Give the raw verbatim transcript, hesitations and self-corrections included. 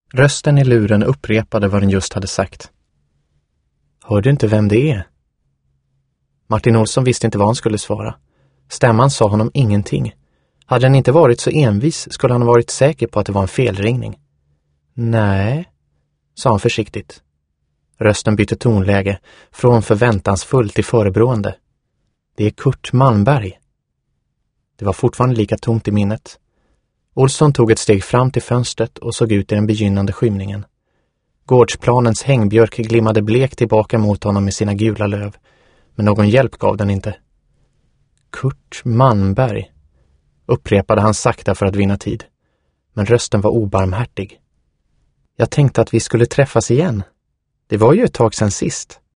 Rösten i luren upprepade vad den just hade sagt. Hör du inte vem det är? Martin Olsson visste inte vad han skulle svara. Stämman sa honom ingenting. Hade den inte varit så envis skulle han ha varit säker på att det var en felringning. Nej, sa han försiktigt. Rösten bytte tonläge från förväntansfull till förebrående. Det är Kurt Malmberg. Det var fortfarande lika tomt i minnet. Olsson tog ett steg fram till fönstret och såg ut i den begynnande skymningen. Gårdsplanens hängbjörk glimmade blek tillbaka mot honom med sina gula löv, men någon hjälp gav den inte. Kurt Malmberg, upprepade han sakta för att vinna tid, men rösten var obarmhärtig. Jag tänkte att vi skulle träffas igen. Det var ju ett tag sedan sist.